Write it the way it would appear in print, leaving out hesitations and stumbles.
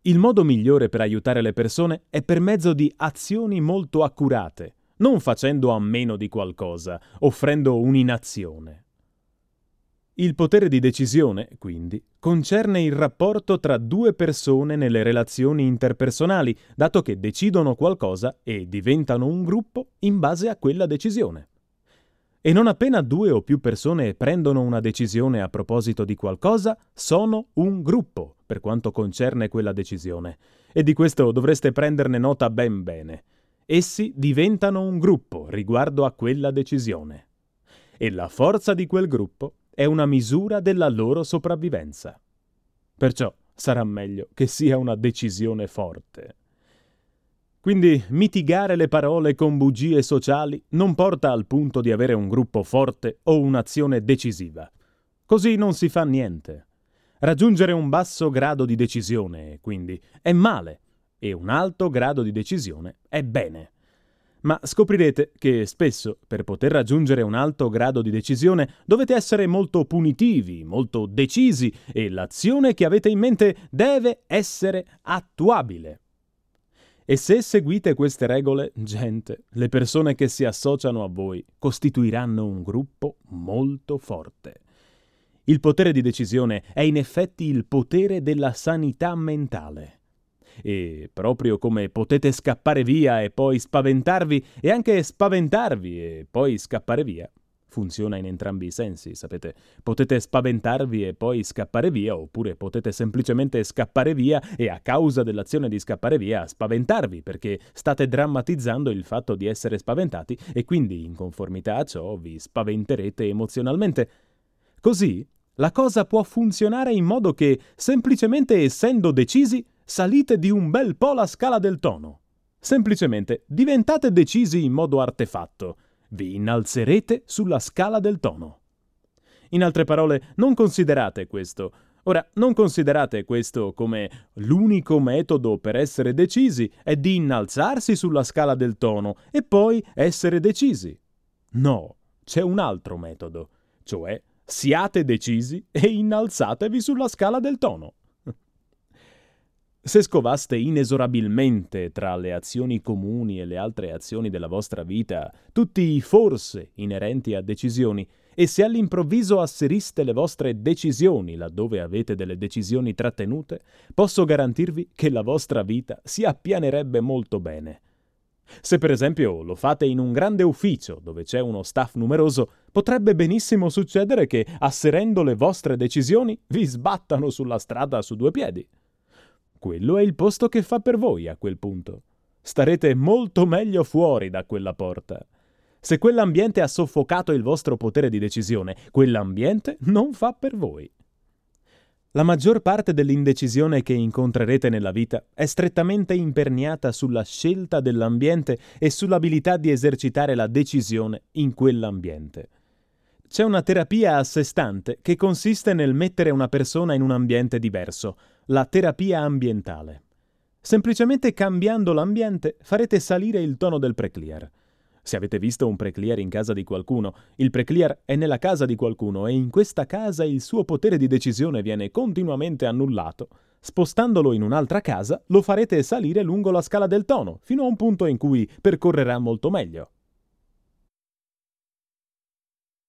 Il modo migliore per aiutare le persone è per mezzo di azioni molto accurate, non facendo a meno di qualcosa, offrendo un'inazione. Il potere di decisione, quindi, concerne il rapporto tra due persone nelle relazioni interpersonali, dato che decidono qualcosa e diventano un gruppo in base a quella decisione. E non appena due o più persone prendono una decisione a proposito di qualcosa, sono un gruppo, per quanto concerne quella decisione. E di questo dovreste prenderne nota ben bene. Essi diventano un gruppo riguardo a quella decisione. E la forza di quel gruppo è una misura della loro sopravvivenza. Perciò sarà meglio che sia una decisione forte. Quindi mitigare le parole con bugie sociali non porta al punto di avere un gruppo forte o un'azione decisiva. Così non si fa niente. Raggiungere un basso grado di decisione, quindi, è male, e un alto grado di decisione è bene. Ma scoprirete che spesso, per poter raggiungere un alto grado di decisione, dovete essere molto punitivi, molto decisi, e l'azione che avete in mente deve essere attuabile. E se seguite queste regole, gente, le persone che si associano a voi costituiranno un gruppo molto forte. Il potere di decisione è in effetti il potere della sanità mentale. E proprio come potete scappare via e poi spaventarvi, e anche spaventarvi e poi scappare via, funziona in entrambi i sensi, sapete? Potete spaventarvi e poi scappare via, oppure potete semplicemente scappare via e a causa dell'azione di scappare via spaventarvi, perché state drammatizzando il fatto di essere spaventati e quindi in conformità a ciò vi spaventerete emozionalmente. Così la cosa può funzionare in modo che, semplicemente essendo decisi, salite di un bel po' la scala del tono. Semplicemente diventate decisi in modo artefatto. Vi innalzerete sulla scala del tono. In altre parole, non considerate questo. Ora, non considerate questo come l'unico metodo per essere decisi è di innalzarsi sulla scala del tono e poi essere decisi. No, c'è un altro metodo, cioè siate decisi e innalzatevi sulla scala del tono. Se scovaste inesorabilmente tra le azioni comuni e le altre azioni della vostra vita tutti i forse inerenti a decisioni, e se all'improvviso asseriste le vostre decisioni laddove avete delle decisioni trattenute, posso garantirvi che la vostra vita si appianerebbe molto bene. Se per esempio lo fate in un grande ufficio dove c'è uno staff numeroso, potrebbe benissimo succedere che, asserendo le vostre decisioni, vi sbattano sulla strada su due piedi. Quello è il posto che fa per voi a quel punto. Starete molto meglio fuori da quella porta. Se quell'ambiente ha soffocato il vostro potere di decisione, quell'ambiente non fa per voi. La maggior parte dell'indecisione che incontrerete nella vita è strettamente imperniata sulla scelta dell'ambiente e sull'abilità di esercitare la decisione in quell'ambiente. C'è una terapia a sé stante che consiste nel mettere una persona in un ambiente diverso, la terapia ambientale. Semplicemente cambiando l'ambiente farete salire il tono del preclear. Se avete visto un preclear in casa di qualcuno, il preclear è nella casa di qualcuno e in questa casa il suo potere di decisione viene continuamente annullato. Spostandolo in un'altra casa, lo farete salire lungo la scala del tono, fino a un punto in cui percorrerà molto meglio.